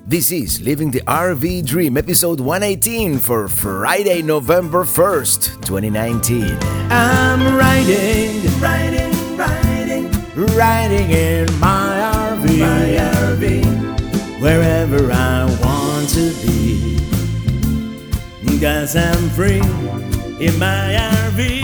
This is Living the RV Dream, episode 118 for Friday, November 1st, 2019. I'm riding in my RV, wherever I want to be, 'cause I'm free in my RV.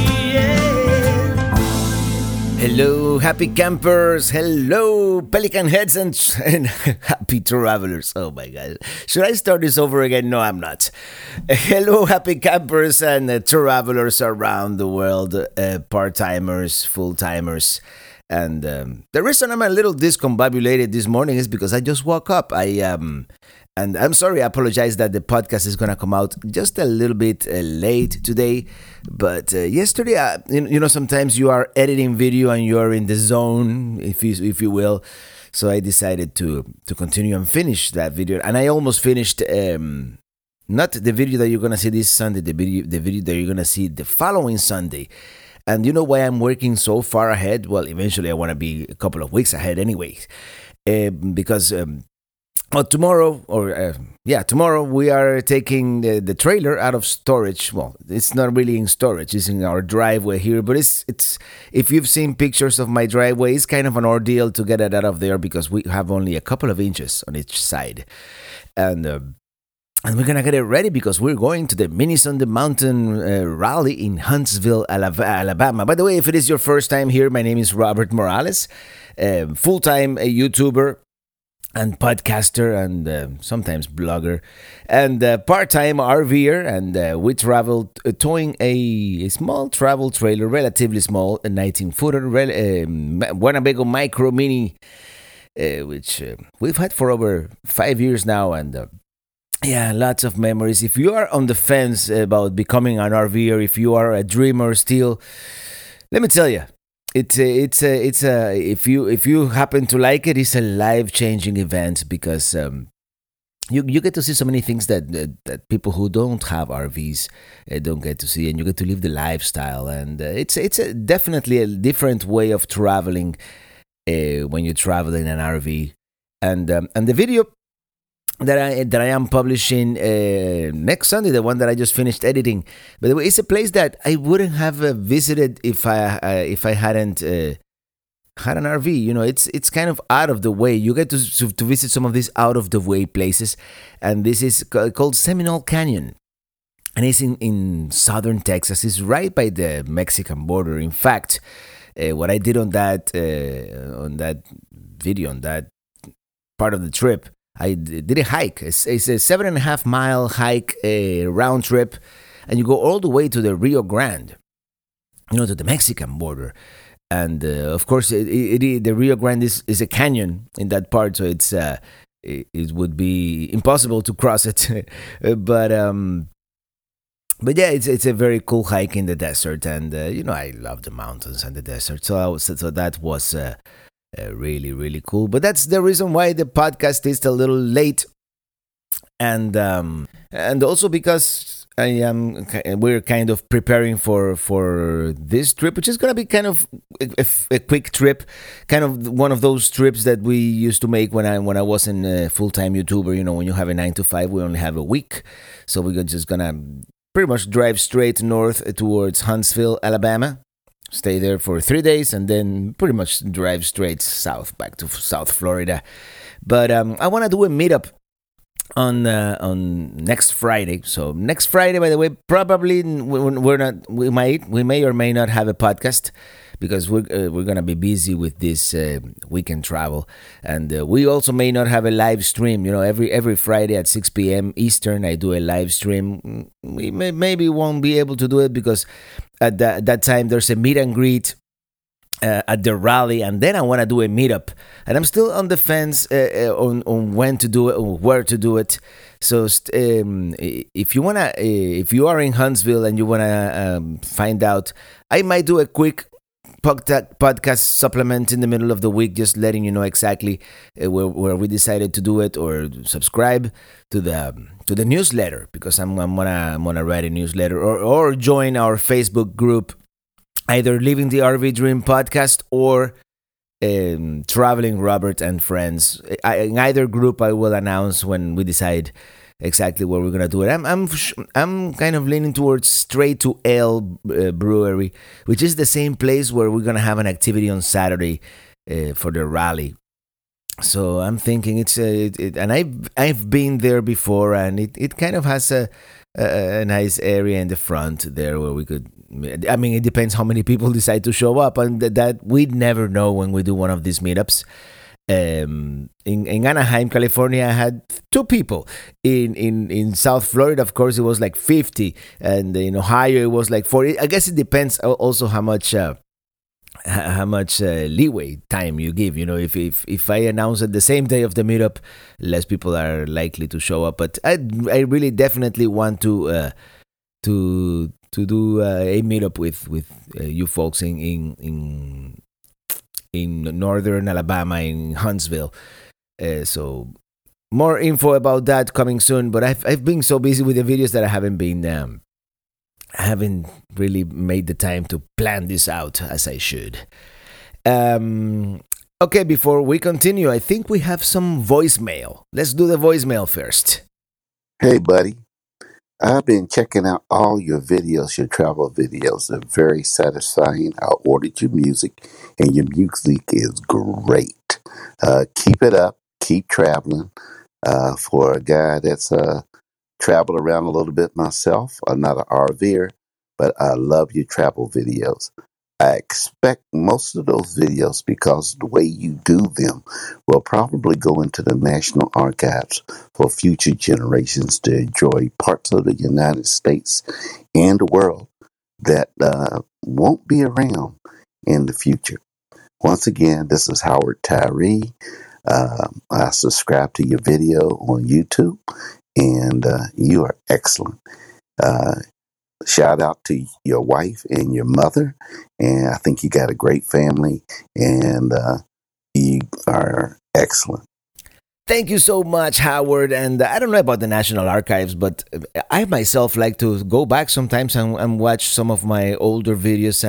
Hello, happy campers. Hello, pelican heads and happy travelers. Oh my God. Should I start this over again? No, I'm not. Hello, happy campers and travelers around the world, part-timers, full-timers. And the reason I'm a little discombobulated this morning is because I just woke up. And I'm sorry, I apologize that the podcast is going to come out just a little bit late today. But yesterday, sometimes you are editing video and you are in the zone, if you will. So I decided to continue and finish that video. And I almost finished, not the video that you're going to see this Sunday, the video that you're going to see the following Sunday. And you know why I'm working so far ahead? Well, eventually I want to be a couple of weeks ahead anyway. Because... tomorrow we are taking the trailer out of storage. Well, it's not really in storage; it's in our driveway here. But it's if you've seen pictures of my driveway, it's kind of an ordeal to get it out of there because we have only a couple of inches on each side, and we're gonna get it ready because we're going to the Minis on the Mountain rally in Huntsville, Alabama. By the way, if it is your first time here, my name is Robert Morales, full-time YouTuber and podcaster and sometimes blogger and part-time RVer, and we traveled towing a small travel trailer, relatively small, a 19-footer Winnebago Micro Mini, which we've had for over 5 years now, and lots of memories. If you are on the fence about becoming an RVer, if you are a dreamer still, let me tell you, It's if you happen to like it, it's a life-changing event because you get to see so many things that people who don't have RVs don't get to see, and you get to live the lifestyle, and it's definitely a different way of traveling when you travel in an RV, and the video that I am publishing next Sunday, the one that I just finished editing. By the way, it's a place that I wouldn't have visited if I hadn't had an RV. You know, it's kind of out of the way. You get to visit some of these out of the way places, and this is called Seminole Canyon, and it's in southern Texas. It's right by the Mexican border. In fact, what I did on that video, on that part of the trip, I did a hike. It's a 7.5 mile hike, round trip, and you go all the way to the Rio Grande, to the Mexican border. And of course, the Rio Grande is a canyon in that part, so it would be impossible to cross it. but yeah, it's a very cool hike in the desert, and I love the mountains and the desert. So that was. Really, really cool. But that's the reason why the podcast is a little late, and also because we're kind of preparing for this trip, which is gonna be kind of a quick trip, kind of one of those trips that we used to make when I was a full-time YouTuber. When you have a 9 to 5, we only have a week, so we're just gonna pretty much drive straight north towards Huntsville, Alabama. Stay there for 3 days and then pretty much drive straight south back to South Florida. But I want to do a meetup on next Friday. So next Friday, by the way, probably we may or may not have a podcast because we're gonna be busy with this weekend travel, and we also may not have a live stream. Every Friday at 6 p.m. Eastern, I do a live stream. We maybe won't be able to do it because at that time there's a meet and greet at the rally, and then I want to do a meetup, and I'm still on the fence on when to do it or where to do it. So if you are in Huntsville and you wanna find out, I might do a quick podcast supplement in the middle of the week, just letting you know exactly where we decided to do it, or subscribe to the newsletter, because I'm gonna write a newsletter, or join our Facebook group, either Living the RV Dream podcast or Traveling Robert and Friends. In either group, I will announce when we decide exactly where we're gonna do it. I'm kind of leaning towards Straight to Ale Brewery, which is the same place where we're gonna have an activity on Saturday for the rally. So I'm thinking and I've been there before, and it kind of has a nice area in the front there where we could. I mean, it depends how many people decide to show up, and that we'd never know when we do one of these meetups. In Anaheim, California, I had two people. In South Florida, of course, it was like 50, and in Ohio, it was like 40. I guess it depends also how much leeway time you give. If I announce it the same day of the meetup, less people are likely to show up. But I really definitely want to do a meetup with you folks in northern Alabama, in Huntsville. So more info about that coming soon. But I've been so busy with the videos that I haven't really made the time to plan this out as I should. Okay, before we continue, I think we have some voicemail. Let's do the voicemail first. Hey, buddy. I've been checking out all your videos, your travel videos. They're very satisfying. I ordered your music, and your music is great. Keep it up. Keep traveling. For a guy that's traveled around a little bit myself, I'm not an RVer, but I love your travel videos. I expect most of those videos, because the way you do them, will probably go into the National Archives for future generations to enjoy parts of the United States and the world that won't be around in the future. Once again, this is Howard Tyree. I subscribe to your video on YouTube, and you are excellent. Uh, Shout out to your wife and your mother, and I think you got a great family, and you are excellent. Thank you so much, Howard. And I don't know about the National Archives, but I myself like to go back sometimes and watch some of my older videos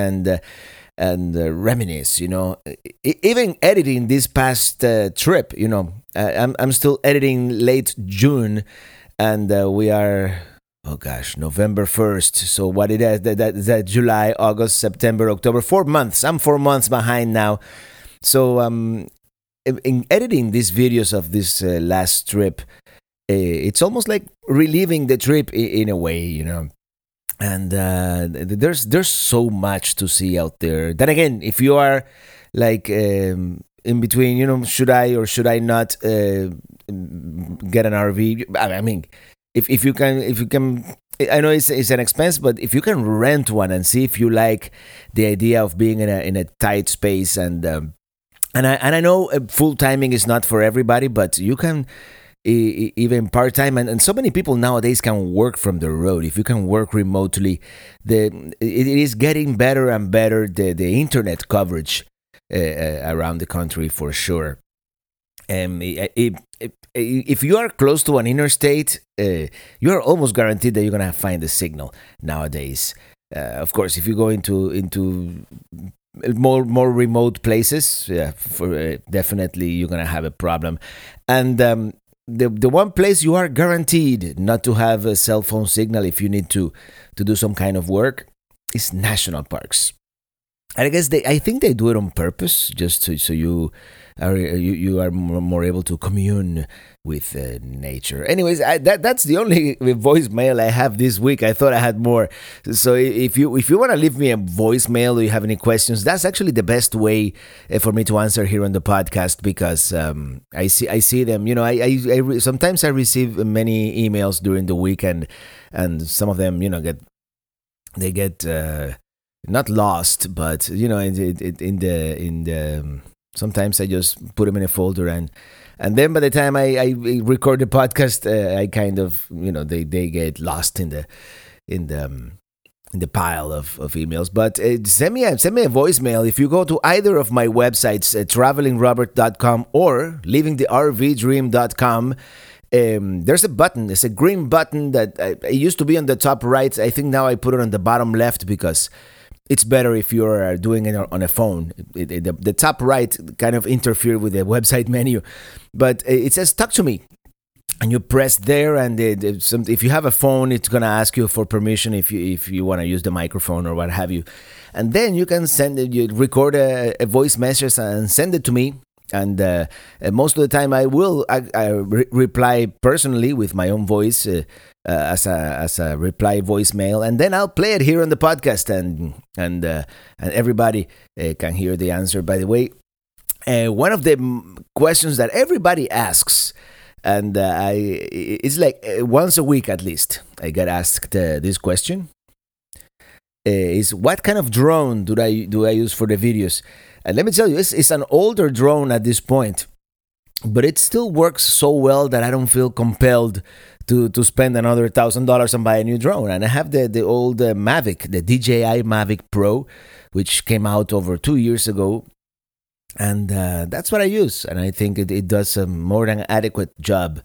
and reminisce. Even editing this past trip. I'm still editing late June, and we are. Oh gosh, November 1st. So what it is, that July, August, September, October, 4 months. I'm 4 months behind now. So in editing these videos of this last trip, it's almost like reliving the trip in a way. And there's so much to see out there. Then again, if you are like in between, should I or should I not get an RV? I mean, if you can, I know it's an expense, but if you can rent one and see if you like the idea of being in a tight space, and I know full timing is not for everybody, but you can even part time, and so many people nowadays can work from the road. If you can work remotely, it is getting better and better, the internet coverage around the country, for sure. If you are close to an interstate, you are almost guaranteed that you're gonna find a signal nowadays. Of course, if you go into more remote places, yeah, definitely you're gonna have a problem. And the one place you are guaranteed not to have a cell phone signal if you need to do some kind of work is national parks. And I guess I think they do it on purpose, just so you are more able to commune with nature. Anyways, that's the only voicemail I have this week. I thought I had more. So if you want to leave me a voicemail or you have any questions, that's actually the best way for me to answer here on the podcast, because I see them. Sometimes I receive many emails during the week, and some of them get not lost, but in the sometimes I just put them in a folder, and then by the time I record the podcast, I kind of they get lost in the pile of emails. But send me a voicemail if you go to either of my websites, travelingrobert.com or livingthervdream.com. There's a button. It's a green button that it used to be on the top right. I think now I put it on the bottom left, because it's better if you're doing it on a phone. The top right kind of interfere with the website menu, but it says "Talk to me." And you press there, and if you have a phone, it's gonna ask you for permission if you want to use the microphone or what have you, and then you can you record a voice message and send it to me. And most of the time, I will reply personally with my own voice as a reply voicemail, and then I'll play it here on the podcast, and everybody can hear the answer. By the way, one of the questions that everybody asks. And it's like once a week at least, I get asked this question: is what kind of drone do I use for the videos? And let me tell you, it's an older drone at this point, but it still works so well that I don't feel compelled to spend another $1,000 and buy a new drone. And I have the old Mavic, the DJI Mavic Pro, which came out over 2 years ago. And that's what I use, and I think it does a more than adequate job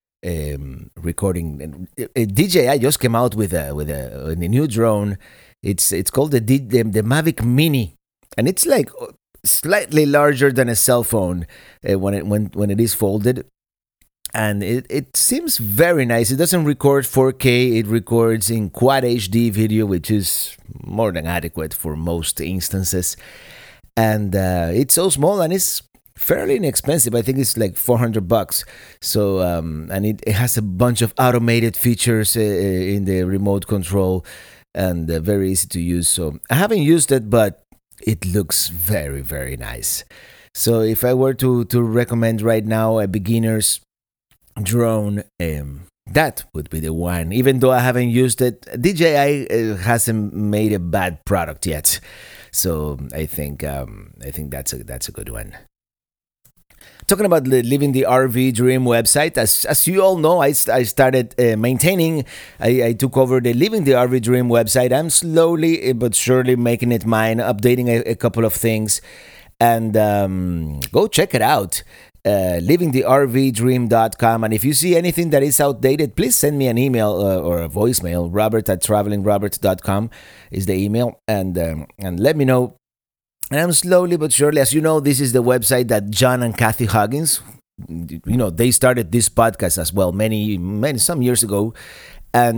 recording. DJI just came out with a new drone. It's called the Mavic Mini, and it's like slightly larger than a cell phone when it is folded, and it seems very nice. It doesn't record 4K; it records in Quad HD video, which is more than adequate for most instances. And it's so small, and it's fairly inexpensive. I think it's like $400. So and it has a bunch of automated features in the remote control, and very easy to use. So I haven't used it, but it looks very, very nice. So if I were to recommend right now a beginner's drone, that would be the one. Even though I haven't used it, DJI hasn't made a bad product yet. So I think that's a good one. Talking about the Living the RV Dream website, as you all know, I started maintaining. I took over the Living the RV Dream website. I'm slowly but surely making it mine, updating a couple of things, and go check it out. livingthervdream.com. And if you see anything that is outdated, please send me an email or a voicemail. Robert@travelingrobert.com is the email, and let me know. And I'm slowly but surely, as you know, this is the website that John and Kathy Huggins, they started this podcast as well some years ago, and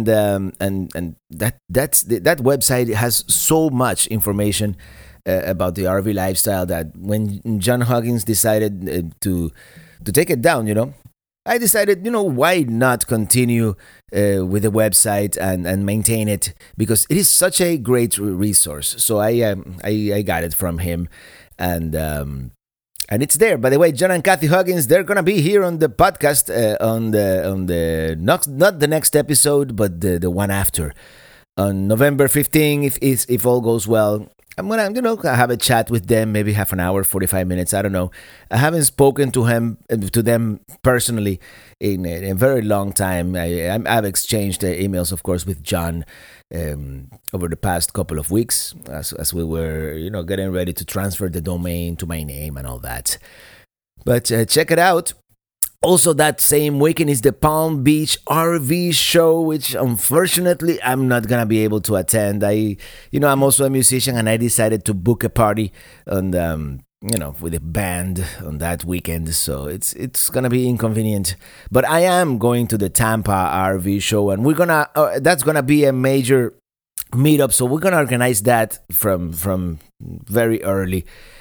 that website has so much information about the RV lifestyle that when John Huggins decided to take it down, I decided, why not continue with the website and maintain it, because it is such a great resource. So I got it from him, and it's there. By the way, John and Kathy Huggins, they're gonna be here on the podcast on the not the next episode, but the one after, on November 15th, if all goes well. I'm gonna, have a chat with them, maybe half an hour, 45 minutes. I don't know. I haven't spoken to them personally in a very long time. I've exchanged emails, of course, with John over the past couple of weeks as we were, getting ready to transfer the domain to my name and all that. But check it out. Also, that same weekend is the Palm Beach RV show, which unfortunately I'm not gonna be able to attend. I'm also a musician, and I decided to book a party on with a band on that weekend, so it's gonna be inconvenient. But I am going to the Tampa RV show, and that's gonna be a major meetup. So we're gonna organize that from very early.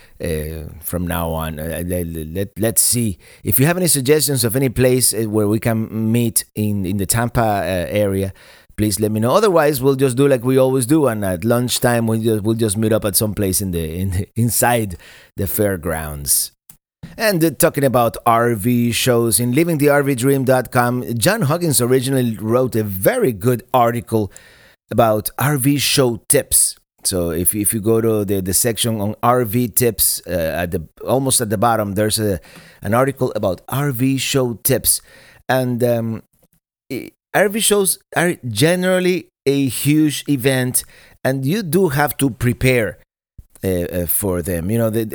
From now on, let's see if you have any suggestions of any place where we can meet in the Tampa area. Please let me know. Otherwise, we'll just do like we always do, and at lunchtime we'll just meet up at some place inside the fairgrounds. And talking about RV shows, in livingthervdream.com, John Huggins originally wrote a very good article about RV show tips. So if you go to the section on RV tips, almost at the bottom, there's an article about RV show tips. And RV shows are generally a huge event, and you do have to prepare for them.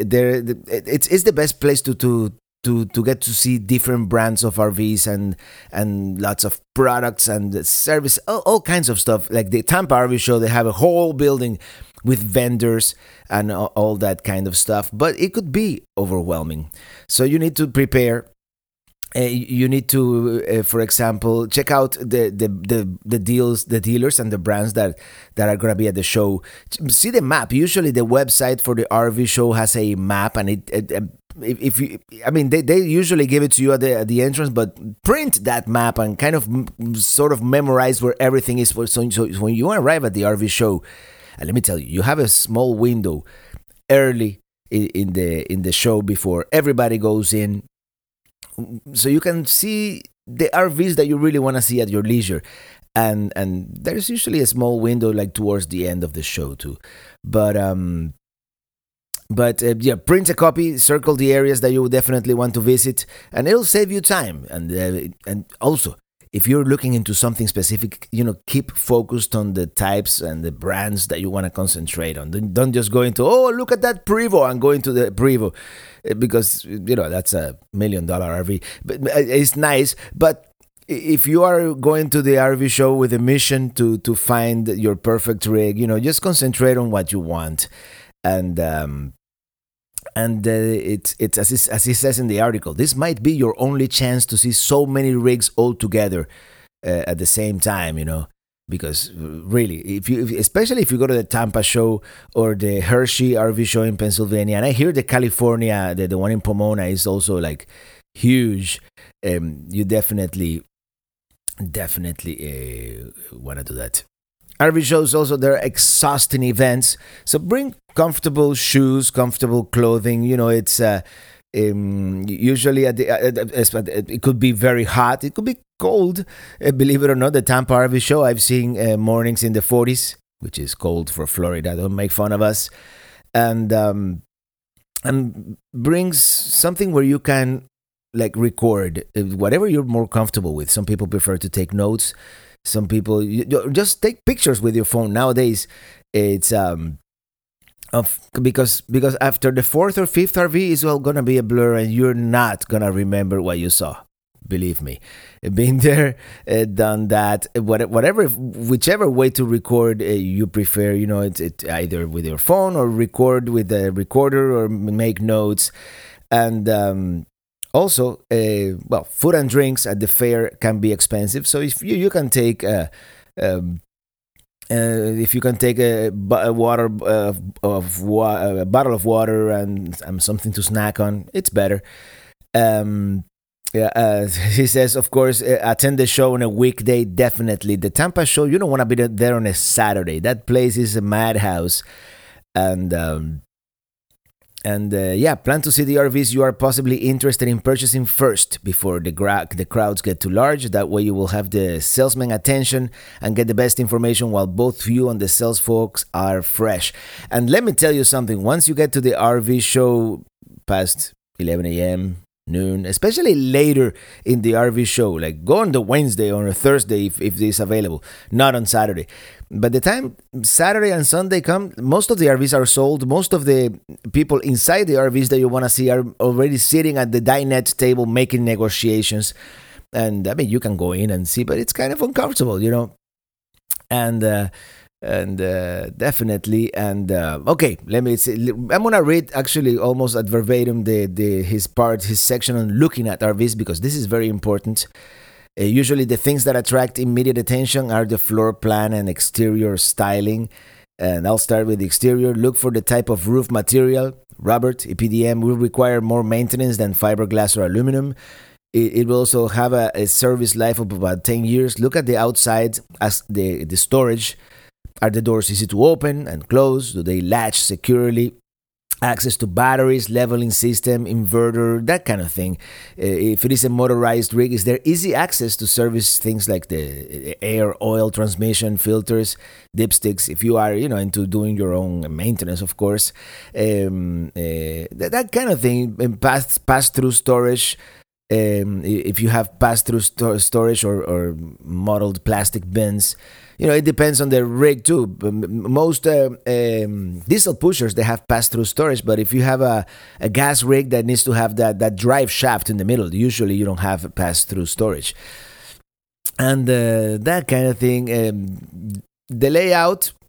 It's the best place to get to see different brands of RVs and lots of products and service, all kinds of stuff. Like the Tampa RV show, they have a whole building with vendors and all that kind of stuff. But it could be overwhelming. So you need to prepare. You need to, for example, check out the dealers and the brands that are going to be at the show. See the map. Usually, the website for the RV show has a map, and if you, I mean, they usually give it to you at the entrance, but print that map and kind of sort of memorize where everything is. So when you arrive at the RV show, and let me tell you, you have a small window early in the show before everybody goes in, so you can see the RVs that you really want to see at your leisure. And there's usually a small window like towards the end of the show too. But yeah, print a copy, circle the areas that you would definitely want to visit, and it'll save you time. And also, if you're looking into something specific, keep focused on the types and the brands that you want to concentrate on. Don't just go into, oh, look at that Prevo, and go into the Prevo, because that's $1 million RV. But it's nice, but if you are going to the RV show with a mission to find your perfect rig, just concentrate on what you want. And it's as he says in the article, this might be your only chance to see so many rigs all together at the same time, because really, especially if you go to the Tampa show or the Hershey RV show in Pennsylvania, and I hear the California, the one in Pomona is also like huge. You definitely want to do that. RV shows also, they're exhausting events, so bring comfortable shoes, comfortable clothing. It's usually it could be very hot, it could be cold. Believe it or not, the Tampa RV show, I've seen mornings in the 40s, which is cold for Florida. Don't make fun of us. And brings something where you can like record whatever you're more comfortable with. Some people prefer to take notes. Some people just take pictures with your phone. Nowadays, it's because after the fourth or fifth RV is all gonna be a blur, and you're not gonna remember what you saw. Believe me, been there, done that. Whatever, whichever way to record you prefer. It's either with your phone or record with a recorder or make notes. And also, food and drinks at the fair can be expensive. So if you can take if you can take a bottle of water and something to snack on, it's better. He says, of course, attend the show on a weekday. Definitely, the Tampa show, you don't want to be there on a Saturday. That place is a madhouse, and plan to see the RVs you are possibly interested in purchasing first before the crowds get too large. That way you will have the salesman attention and get the best information while both you and the sales folks are fresh. And let me tell you something, once you get to the RV show past 11 a.m., noon, especially later in the RV show, like go on the Wednesday or a Thursday if it's available, not on Saturday. But the time Saturday and Sunday come, most of the RVs are sold. Most of the people inside the RVs that you want to see are already sitting at the dinette table making negotiations. And I mean, you can go in and see, but it's kind of uncomfortable, And definitely, okay, let me see. I'm gonna read actually almost at verbatim his section on looking at RVs, because this is very important. Usually the things that attract immediate attention are the floor plan and exterior styling. And I'll start with the exterior. Look for the type of roof material. Rubber, EPDM, will require more maintenance than fiberglass or aluminum. It will also have a service life of about 10 years. Look at the outside as the storage. Are the doors easy to open and close? Do they latch securely? Access to batteries, leveling system, inverter, that kind of thing. If it is a motorized rig, is there easy access to service things like the air, oil, transmission, filters, dipsticks? If you are, into doing your own maintenance, of course. That kind of thing. And pass-through storage. If you have pass-through storage or modeled plastic bins. It depends on the rig too. Most diesel pushers, they have pass-through storage, but if you have a gas rig that needs to have that drive shaft in the middle, usually you don't have a pass-through storage. And that kind of thing. The layout,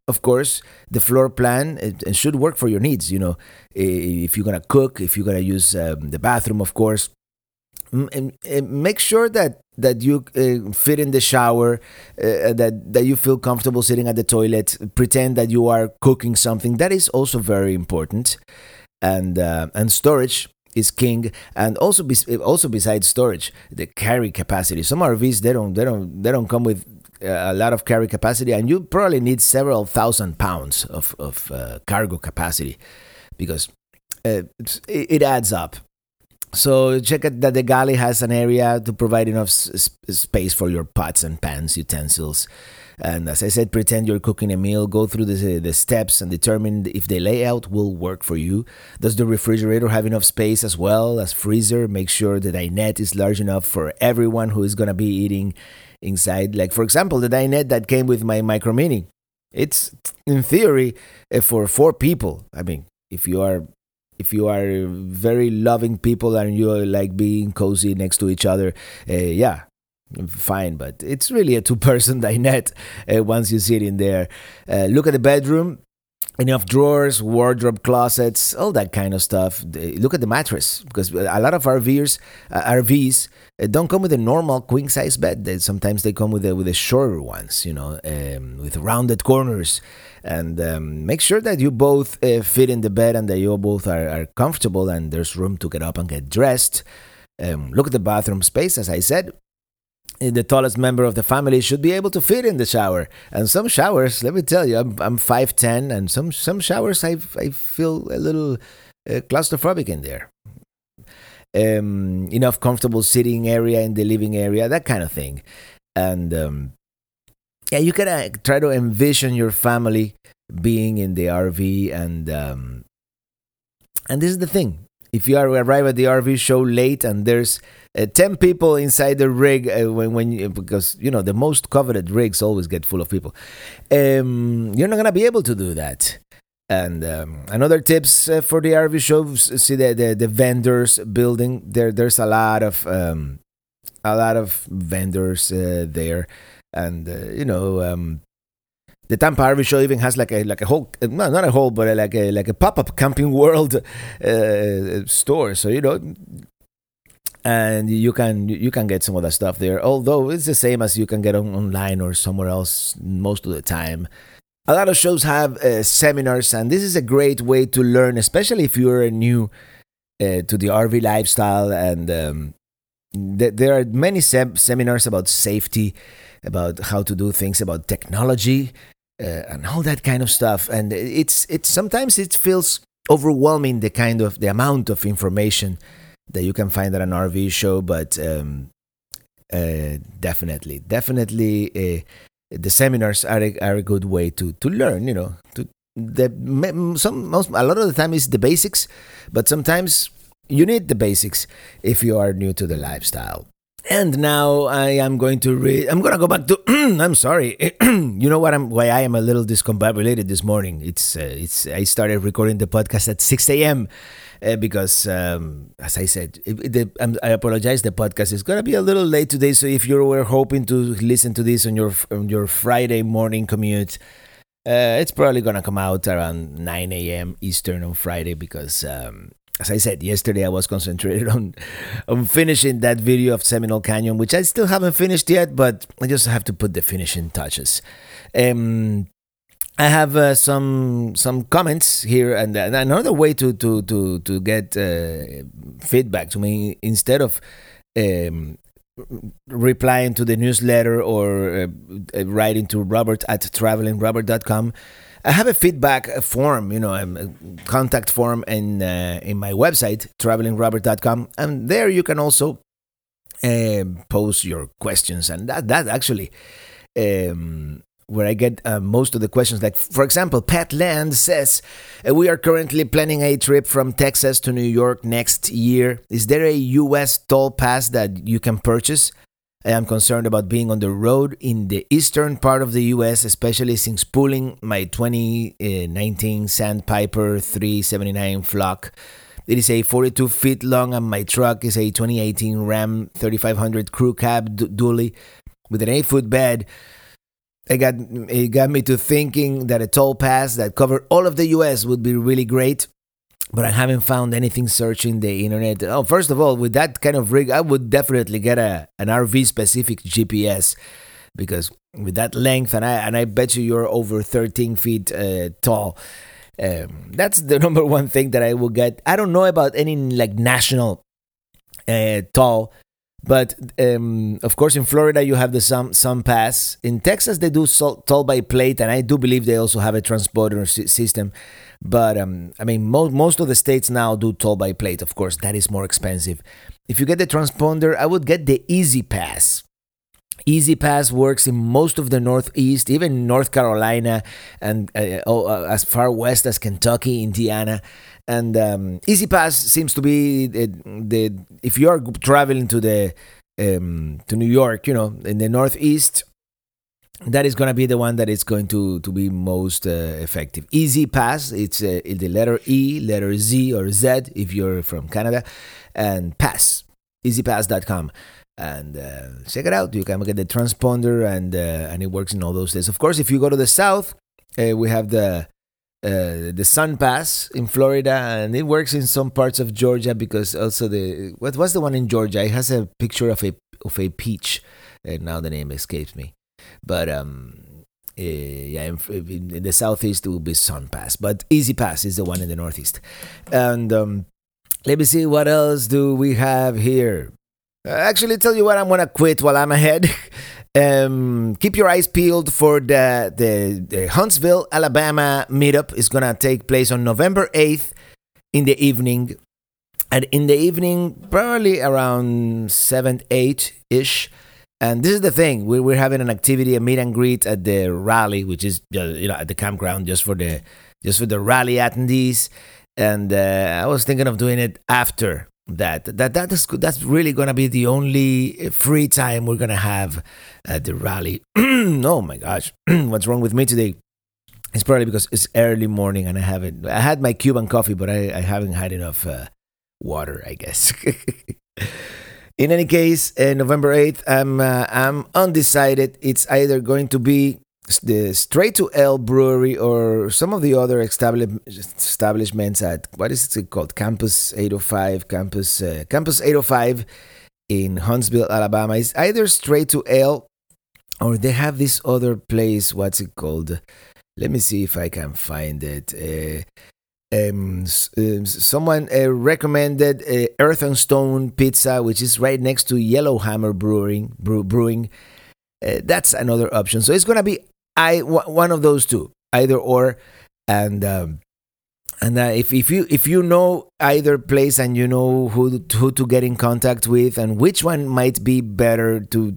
of course, the floor plan it should work for your needs. If you're gonna cook, if you're gonna use the bathroom, of course, and make sure that you fit in the shower, that you feel comfortable sitting at the toilet. Pretend that you are cooking something. That is also very important, and storage is king. And also besides storage, the carry capacity. Some RVs they don't come with a lot of carry capacity, and you probably need several thousand pounds of cargo capacity, because it adds up. So check it that the galley has an area to provide enough space for your pots and pans, utensils. And as I said, pretend you're cooking a meal. Go through the steps and determine if the layout will work for you. Does the refrigerator have enough space as well as freezer? Make sure the dinette is large enough for everyone who is going to be eating inside. Like, for example, the dinette that came with my Micro Mini. It's, in theory, for 4 people. I mean, if you are very loving people and you like being cozy next to each other, yeah, fine. But it's really a 2-person dinette once you sit in there. Look at the bedroom. Enough drawers, wardrobe, closets, all that kind of stuff. Look at the mattress, because a lot of RVs don't come with a normal queen size bed. Sometimes they come with the shorter ones, with rounded corners. And make sure that you both fit in the bed and that you both are comfortable and there's room to get up and get dressed. Look at the bathroom space, as I said. The tallest member of the family should be able to fit in the shower. And some showers, let me tell you, I'm 5'10", and some showers I feel a little claustrophobic in there. Enough comfortable sitting area in the living area, that kind of thing. And yeah, you gotta try to envision your family being in the RV, and this is the thing. If you arrive at the RV show late and there's 10 people inside the rig, because the most coveted rigs always get full of people, you're not gonna be able to do that. And another tips for the RV shows: see the vendors building. There's a lot of vendors there, and the Tampa RV show even has like a whole, no, not a whole, but like a pop-up Camping World store. So and you can get some of that stuff there. Although it's the same as you can get online or somewhere else most of the time. A lot of shows have seminars, and this is a great way to learn, especially if you're new to the RV lifestyle. And there are many seminars about safety, about how to do things, about technology, and all that kind of stuff. And it's sometimes it feels overwhelming, the amount of information that you can find at an RV show. But definitely, the seminars are a good way to learn. A lot of the time it's the basics, but sometimes you need the basics if you are new to the lifestyle. And now I am going to read. I'm going to go back to. I'm sorry. You know what? Why I am a little discombobulated this morning. It's. I started recording the podcast at 6 a.m. Because, as I said, I apologize. The podcast is going to be a little late today. So if you were hoping to listen to this on your Friday morning commute, it's probably going to come out around 9 a.m. Eastern on Friday, because. As I said, yesterday I was concentrated on finishing that video of Seminole Canyon, which I still haven't finished yet, but I just have to put the finishing touches. I have some comments here, and another way to get feedback to me, instead of replying to the newsletter or writing to Robert at travelingrobert.com. I have a feedback form, a contact form in my website, travelingrobert.com, and there you can also post your questions. And that actually, where I get most of the questions. Like, for example, Pat Land says, we are currently planning a trip from Texas to New York next year. Is there a U.S. toll pass that you can purchase? I am concerned about being on the road in the eastern part of the U.S., especially since pulling my 2019 Sandpiper 379 Flock. It is a 42 feet long, and my truck is a 2018 Ram 3500 crew cab dually with an 8-foot bed. it got me to thinking that a toll pass that covered all of the U.S. would be really great. But I haven't found anything searching the internet. Oh, first of all, with that kind of rig, I would definitely get an RV specific GPS, because with that length, and I bet you're over 13 feet tall. That's the number one thing that I will get. I don't know about any like national toll, but of course in Florida you have the Sun Pass. In Texas they do toll by plate, and I do believe they also have a transponder system. But I mean, most of the states now do toll by plate. Of course, that is more expensive. If you get the transponder, I would get the Easy Pass. Easy Pass works in most of the Northeast, even North Carolina, and as far west as Kentucky, Indiana. And Easy Pass seems to be the if you are traveling to the to New York, in the Northeast, that is going to be the one that is going to be most effective. Easy Pass, it's the letter E, letter Z, or Z if you're from Canada, and Pass, easypass.com. And check it out. You can get the transponder, and it works in all those days. Of course, if you go to the south, we have the Sun Pass in Florida, and it works in some parts of Georgia, because also what's the one in Georgia? It has a picture of a peach, and now the name escapes me. But yeah, in the southeast it will be Sun Pass, but Easy Pass is the one in the northeast. And let me see, what else do we have here? Actually, tell you what, I'm gonna quit while I'm ahead. Keep your eyes peeled for the Huntsville, Alabama meetup. Is gonna take place on November 8th in the evening. And in the evening, probably around 7, 8 ish. And this is the thing: we're having an activity, a meet and greet at the rally, which is at the campground, just for the rally attendees. And I was thinking of doing it after that's really gonna be the only free time we're gonna have at the rally. Oh my gosh, what's wrong with me today? It's probably because it's early morning and I had my Cuban coffee, but I haven't had enough water, I guess. In any case, November 8th, I'm undecided. It's either going to be the Straight to L Brewery or some of the other establishments at, what is it called? Campus 805 in Huntsville, Alabama. It's either Straight to L, or they have this other place. What's it called? Let me see if I can find it. Someone recommended Earth and Stone Pizza, which is right next to Yellowhammer Brewing. That's another option. So it's gonna be one of those two, either or. And if you know either place, and you know who to get in contact with, and which one might be better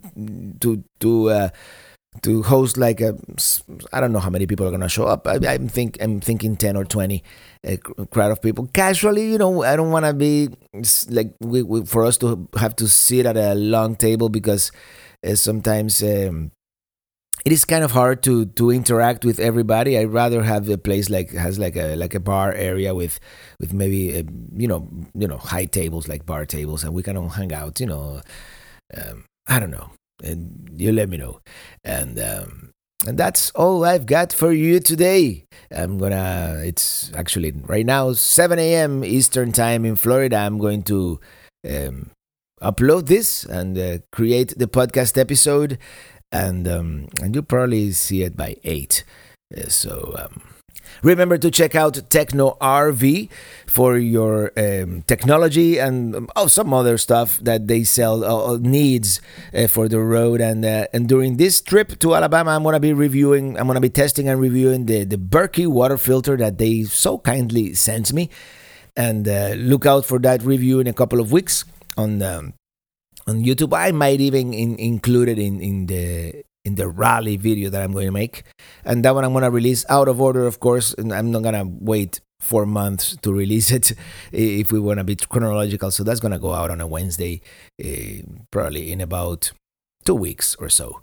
to host, like I don't know how many people are gonna show up. I'm thinking 10 or 20 crowd of people casually. I don't want to be like for us to have to sit at a long table, because sometimes it is kind of hard to interact with everybody. I'd rather have a place has like a bar area with maybe high tables, like bar tables, and we can all hang out. I don't know. And you let me know. And that's all I've got for you today. It's actually right now 7 a.m. Eastern time in Florida. I'm going to upload this and create the podcast episode, and you'll probably see it by 8. So remember to check out Techno RV for your technology and some other stuff that they sell needs for the road. And during this trip to Alabama, I'm gonna be testing and reviewing the Berkey water filter that they so kindly sent me. And look out for that review in a couple of weeks on YouTube. I might even include it in the rally video that I'm going to make. And that one I'm going to release out of order, of course. And I'm not going to wait 4 months to release it if we want to be chronological. So that's going to go out on a Wednesday, probably in about 2 weeks or so.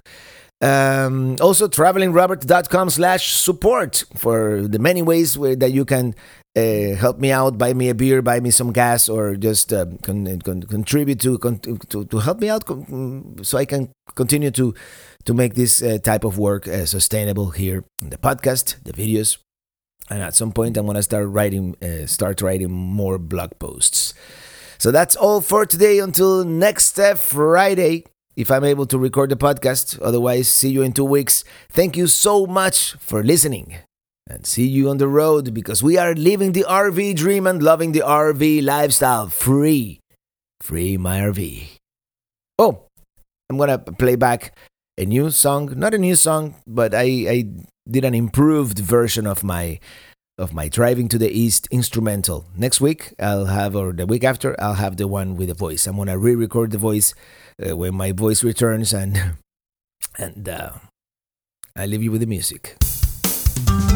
Also, travelingrobert.com/support for the many ways that you can help me out, buy me a beer, buy me some gas, or just contribute to help me out, so I can continue to make this type of work sustainable here in the podcast, the videos, and at some point I'm gonna start writing more blog posts. So that's all for today. Until next Friday, if I'm able to record the podcast. Otherwise, see you in 2 weeks. Thank you so much for listening. And see you on the road, because we are living the RV dream and loving the RV lifestyle. Free my RV. Oh, I'm going to play back a new song. Not a new song, but I did an improved version of my Driving to the East instrumental. Next week, or the week after, I'll have the one with the voice. I'm going to re-record the voice when my voice returns, and I leave you with the music.